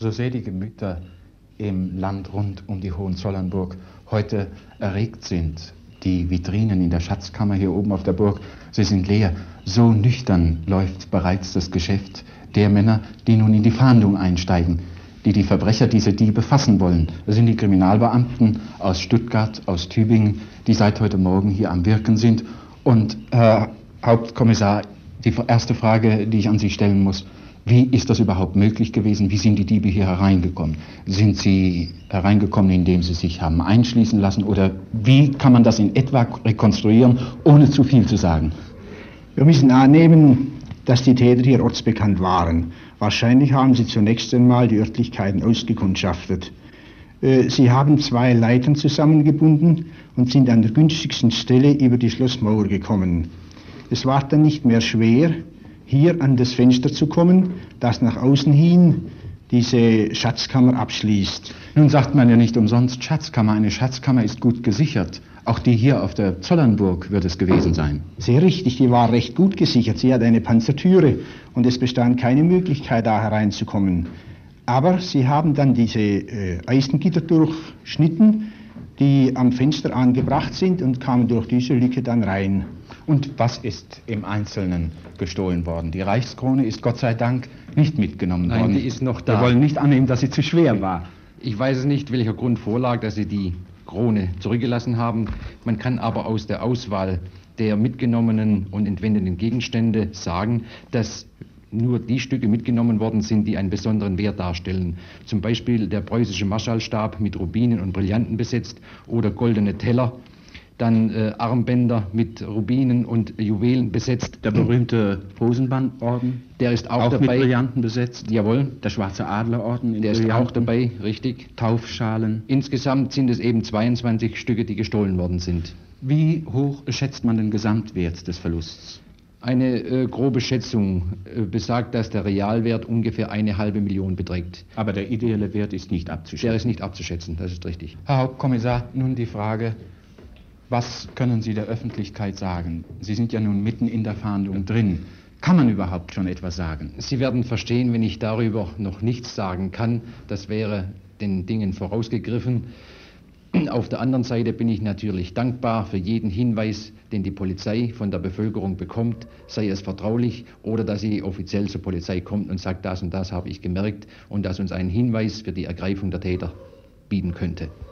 So sehr die Gemüter im Land rund um die Hohenzollernburg heute erregt sind, die Vitrinen in der Schatzkammer hier oben auf der Burg, sie sind leer. So nüchtern läuft bereits das Geschäft der Männer, die nun in die Fahndung einsteigen, die die Verbrecher, diese Diebe fassen wollen. Das sind die Kriminalbeamten aus Stuttgart, aus Tübingen, die seit heute Morgen hier am Wirken sind. Und Herr Hauptkommissar, die erste Frage, die ich an Sie stellen muss: Wie ist das überhaupt möglich gewesen? Wie sind die Diebe hier hereingekommen? Sind sie hereingekommen, indem sie sich haben einschließen lassen? Oder wie kann man das in etwa rekonstruieren, ohne zu viel zu sagen? Wir müssen annehmen, dass die Täter hier ortsbekannt waren. Wahrscheinlich haben sie zunächst einmal die Örtlichkeiten ausgekundschaftet. Sie haben 2 Leitern zusammengebunden und sind an der günstigsten Stelle über die Schlossmauer gekommen. Es war dann nicht mehr schwer, hier an das Fenster zu kommen, das nach außen hin diese Schatzkammer abschließt. Nun sagt man ja nicht umsonst Schatzkammer. Eine Schatzkammer ist gut gesichert. Auch die hier auf der Zollernburg wird es gewesen sein. Sehr richtig, die war recht gut gesichert. Sie hat eine Panzertüre und es bestand keine Möglichkeit, da hereinzukommen. Aber sie haben dann diese Eisengitter durchschnitten, die am Fenster angebracht sind, und kamen durch diese Lücke dann rein. Und was ist im Einzelnen gestohlen worden? Die Reichskrone ist Gott sei Dank nicht mitgenommen worden. Nein, die ist noch da. Wir wollen nicht annehmen, dass sie zu schwer war. Ich weiß es nicht, welcher Grund vorlag, dass Sie die Krone zurückgelassen haben. Man kann aber aus der Auswahl der mitgenommenen und entwendeten Gegenstände sagen, dass nur die Stücke mitgenommen worden sind, die einen besonderen Wert darstellen. Zum Beispiel der preußische Marschallstab mit Rubinen und Brillanten besetzt oder goldene Teller, dann Armbänder mit Rubinen und Juwelen besetzt. Der berühmte Hosenbandorden, der ist auch dabei. Mit Brillanten besetzt. Jawohl. Der Schwarze Adlerorden in der Brillanten. Ist auch dabei, richtig. Taufschalen. Insgesamt sind es eben 22 Stücke, die gestohlen worden sind. Wie hoch schätzt man den Gesamtwert des Verlusts? Eine grobe Schätzung besagt, dass der Realwert ungefähr 1,5 Million beträgt. Aber der ideelle Wert ist nicht abzuschätzen. Der ist nicht abzuschätzen, das ist richtig. Herr Hauptkommissar, nun die Frage: Was können Sie der Öffentlichkeit sagen? Sie sind ja nun mitten in der Fahndung drin. Kann man überhaupt schon etwas sagen? Sie werden verstehen, wenn ich darüber noch nichts sagen kann. Das wäre den Dingen vorausgegriffen. Auf der anderen Seite bin ich natürlich dankbar für jeden Hinweis, den die Polizei von der Bevölkerung bekommt, sei es vertraulich oder dass sie offiziell zur Polizei kommt und sagt, das und das habe ich gemerkt, und das uns einen Hinweis für die Ergreifung der Täter bieten könnte.